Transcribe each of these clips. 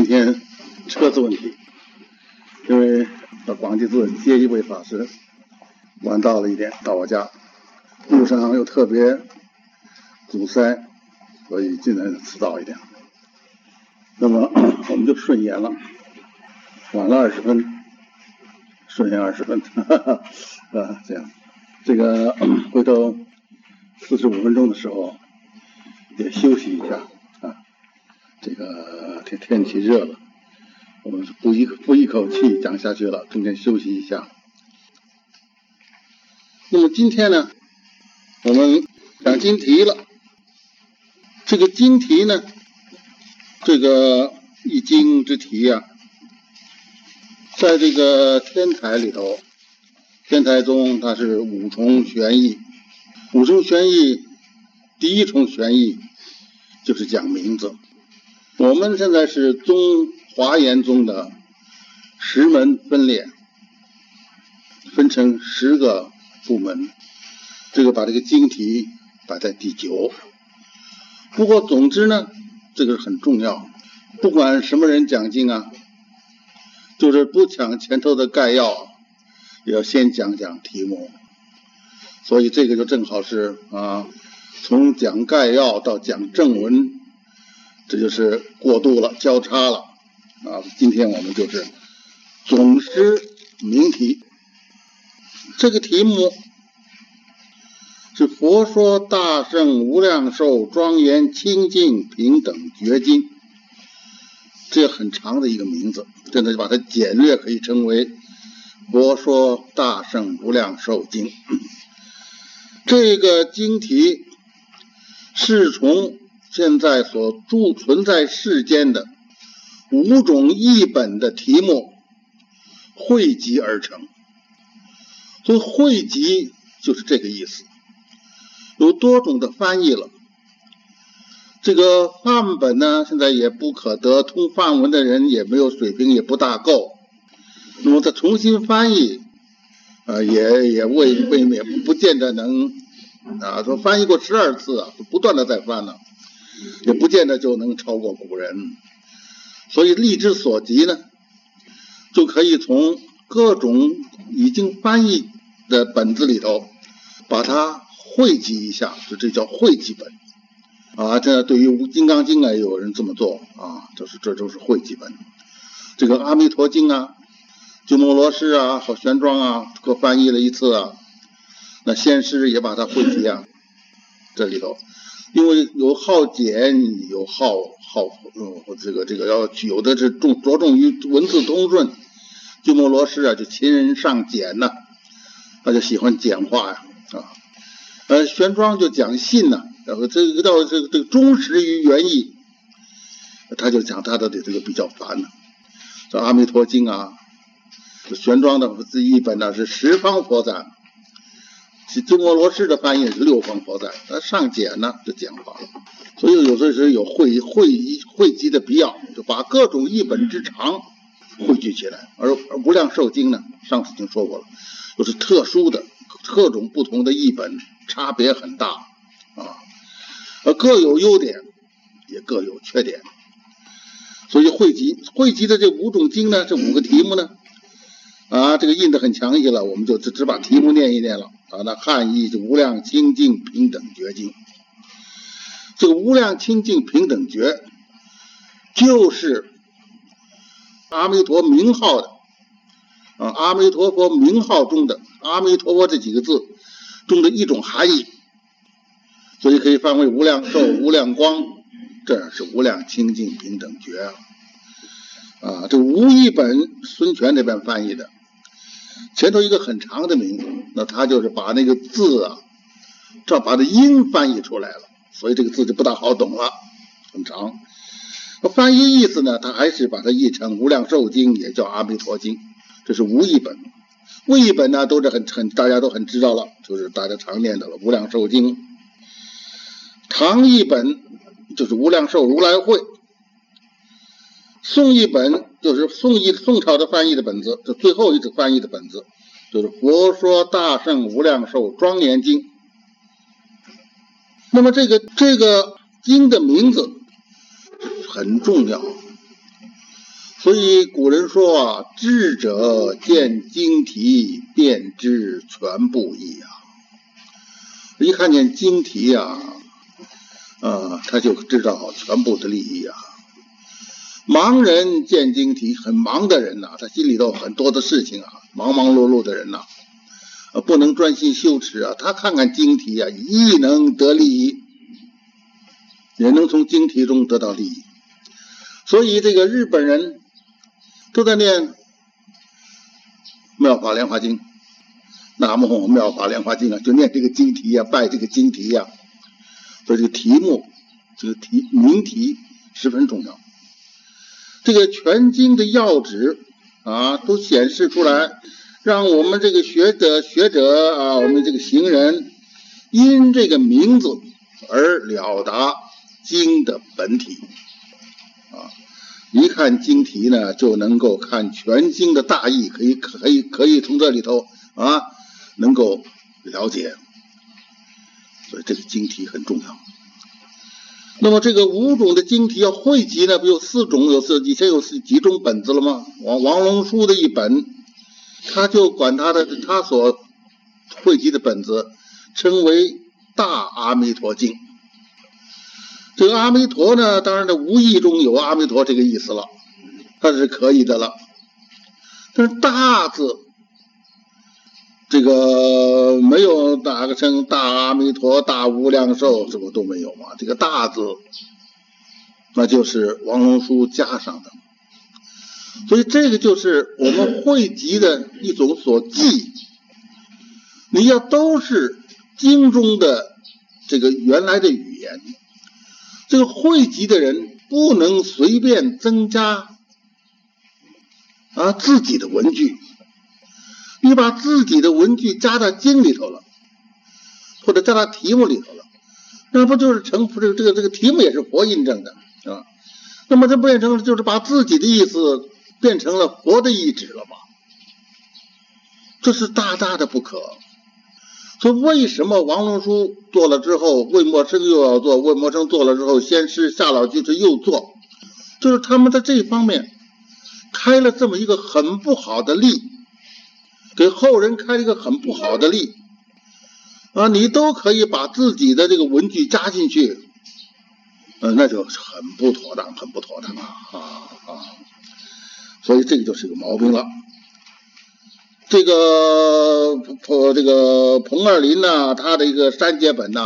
今天车子问题，因为到广济寺接一位法师，晚到了一点，到我家路上又特别阻塞，所以尽量迟到一点。那么我们就顺延了，晚了20分，顺延20分，这样，这个回头45分钟的时候也休息一下啊。这个天气热了，我们不一口气讲下去了，中间休息一下。那么今天呢，我们讲经题了。这个经题呢，这个易经之题啊，在这个天台里头，天台中它是5重玄义。5重玄义，第一重玄义就是讲名字。我们现在是华严宗的10门分裂，分成10个部门，这个把这个经题摆在第9。不过总之呢，这个很重要，不管什么人讲经啊，就是不讲前头的概要，也要先讲讲题目。所以这个就正好是从讲概要到讲正文，这就是过渡了，交叉了今天我们就是总师明题。这个题目是佛说大圣无量寿庄严清净平等觉经，这很长的一个名字，真的把它简略可以称为佛说大圣无量寿经。这个经题是从现在所存在世间的5种译本的题目汇集而成，所以汇集就是这个意思。有多种的翻译了，这个范本呢现在也不可得，通范文的人也没有水平，也不大够。那么他重新翻译也不见得能说翻译过12次不断的在翻了，也不见得就能超过古人。所以力之所及呢，就可以从各种已经翻译的本子里头把它汇集一下，这叫汇集本这对于《金刚经》也有人这么做这就是汇集本。这个《阿弥陀经》鸠摩罗什和玄奘各翻译了一次那先师也把它汇集这里头，因为有好简，有这个要有的是着重于文字通顺。鸠摩罗什就勤人上简他就喜欢简化玄奘就讲信然后这个到这个忠实于原意，他就讲他的这个比较烦这《阿弥陀经》玄奘的译本是10方佛赞，鸠摩罗什的翻译是6方佛赞，他上简就简化了。所以有的时候有汇集的必要，就把各种译本之长汇聚起来。而无量寿经呢，上次已经说过了，就是特殊的各种不同的译本，差别很大各有优点，也各有缺点。所以汇集的这5种经呢，这5个题目呢这个印得很详细了，我们就只把题目念一念了那汉译就无量清净平等觉经。这个无量清净平等觉就是阿弥陀名号的阿弥陀佛名号中的阿弥陀佛这几个字中的一种含义，所以可以翻为无量寿、无量光，这是无量清净平等觉这无译本孙权这边翻译的，前头一个很长的名字，那他就是把那个字这把这音翻译出来了，所以这个字就不大好懂了，很长。翻译意思呢，他还是把它译成无量寿经，也叫阿弥陀经，这是无译本。无译本呢都是大家都很知道了，就是大家常念的了无量寿经。唐译本就是无量寿如来会，宋译本就是宋朝的翻译的本子，这最后一次翻译的本子就是佛说大圣无量寿庄严经。那么这个经的名字很重要， 所以古人说啊，智者见经题，便知全部义啊。一看见经题啊，他就知道全部的利益啊。盲人见经题，很忙的人他心里头很多的事情啊，忙忙碌碌的人不能专心修持啊，他看看经题啊，亦能得利益，也能从经题中得到利益。所以这个日本人都在念妙法莲华经，南无妙法莲华经啊，就念这个经题啊，拜这个经题啊。所以这个题目，这个名题十分重要。这个全经的要旨都显示出来，让我们这个学者啊，我们这个行人因这个名字而了达经的本体一看经题呢，就能够看全经的大意，可以从这里头能够了解。所以这个经题很重要。那么这个5种的经题要汇集呢，不有4种，以前有几种本子了吗？王龙书的一本，他就管他所汇集的本子称为大阿弥陀经。这个阿弥陀呢，当然的无意中有阿弥陀这个意思了，它是可以的了。但是大字这个没有哪个称大阿弥陀、大无量寿，什么都没有嘛。这个大字那就是王龙书加上的，所以这个就是我们汇集的一种所记。你要都是经中的这个原来的语言，这个汇集的人不能随便增加自己的文句。你把自己的文句加到经里头了，或者加到题目里头了，那不就是成这个题目也是佛印证的那么这变成了就是把自己的意思变成了佛的意旨了吗？这是大大的不可。所以为什么王龙书做了之后，魏默生又要做，魏默生做了之后，先师夏老居士又做，就是他们在这方面开了这么一个很不好的例，给后人开了一个很不好的例你都可以把自己的这个文句加进去，那就很不妥当，很不妥当所以这个就是个毛病了。这个彭二林他的一个删节本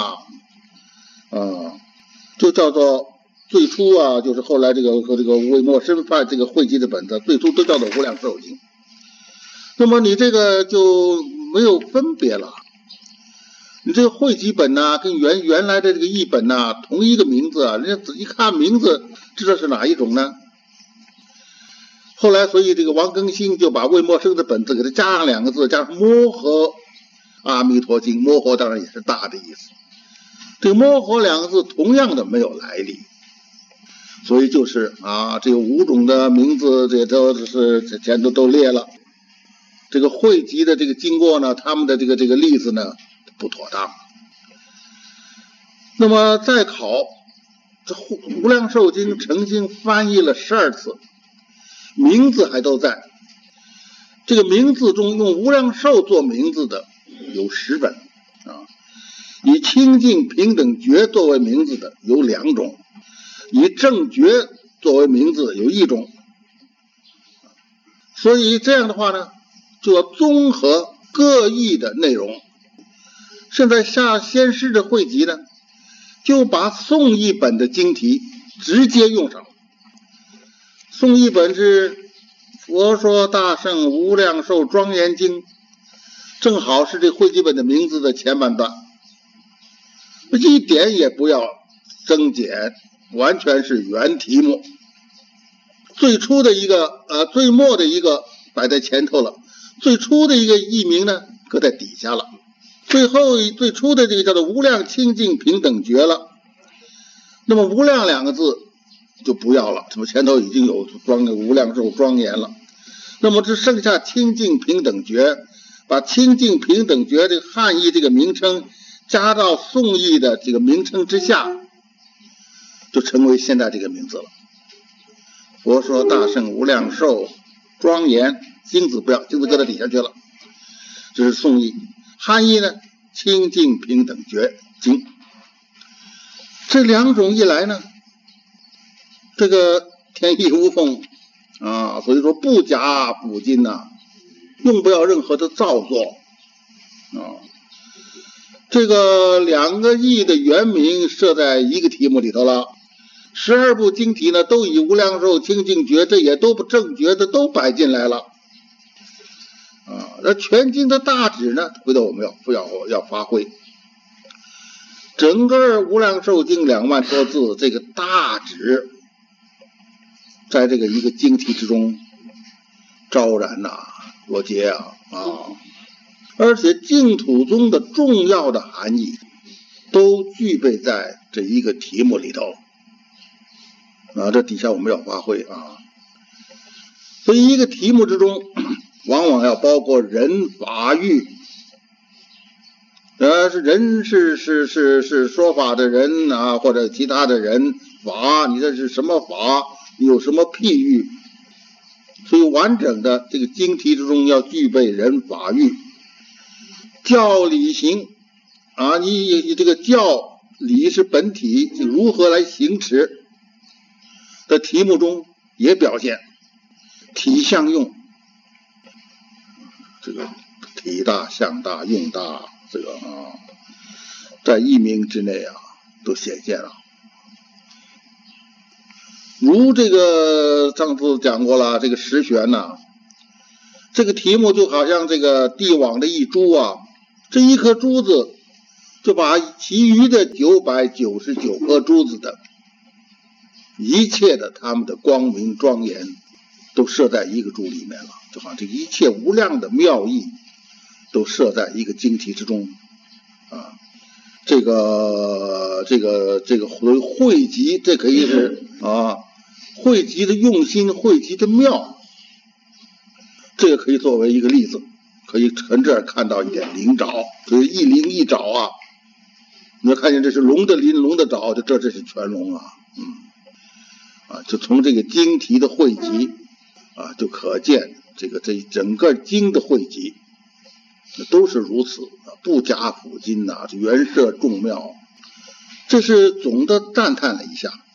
就叫做最初就是后来这个魏默生派这个汇集的本子，最初都叫做无量寿经。那么你这个就没有分别了，你这个汇集本跟原来的这个译本同一个名字人家仔细看名字知道是哪一种呢？后来所以这个王庚新就把魏默生的本子给他加上2个字，加上摩诃阿弥陀经。摩诃当然也是大的意思，这个摩诃2个字同样的没有来历。所以就是这个5种的名字，这都是前头都列了。这个汇集的这个经过呢，他们的这个例子呢不妥当。那么再考，这无量寿经曾经翻译了12次，名字还都在。这个名字中用无量寿做名字的有10本以清净平等觉作为名字的有2种，以正觉作为名字有1种。所以这样的话呢，就要综合各译的内容。现在先师的汇集呢，就把宋译本的经题直接用上。宋译本是佛说大圣无量寿庄严经，正好是这汇集本的名字的前半段，一点也不要增减，完全是原题目。最初的一个最末的一个摆在前头了，最初的一个译名呢搁在底下了，最初的这个叫做无量清净平等觉了。那么无量2个字就不要了，什么前头已经有无量寿庄严了，那么只剩下清净平等觉，把清净平等觉这个汉译这个名称加到宋译的这个名称之下，就成为现在这个名字了。 佛说大圣无量寿，庄严。经字不要，经字搁到底下去了。这是颂义。汉义呢，清净平等觉经。这两种一来呢，这个天衣无缝啊，所以说不假补金呐，用不了任何的造作啊。这个两个义的原名设在一个题目里头了。12部经题呢，都以无量寿、清净觉，这也都不正觉的都摆进来了啊。那全经的大旨呢，回头我们要发挥。整个无量寿经2万多字，这个大旨在这个一个经题之中昭然若揭啊，而且净土宗的重要的含义都具备在这一个题目里头啊。这底下我们要发挥啊。所以一个题目之中，往往要包括人法欲。是人是说法的人啊，或者其他的人，法你这是什么法，你有什么譬喻。所以完整的这个经题之中要具备人法欲。教理行啊，你这个教理是本体，如何来行持的题目中也表现。体相用，这个体大相大用大，这个在一名之内都显现了。如这个上次讲过了，这个十玄这个题目就好像这个帝王的一珠这一颗珠子就把其余的999颗珠子的一切的他们的光明庄严都设在一个珠里面了，就好像这一切无量的妙义都设在一个经题之中啊。这个汇集，这可以是汇集的用心，汇集的妙，这个可以作为一个例子，可以从这儿看到一点灵爪，所以一灵一爪你要看见这是龙的鳞，龙的爪，这是全龙就从这个经题的汇集就可见这整个经的汇集都是如此不假辅金这圆摄众妙。这是总的赞叹了一下。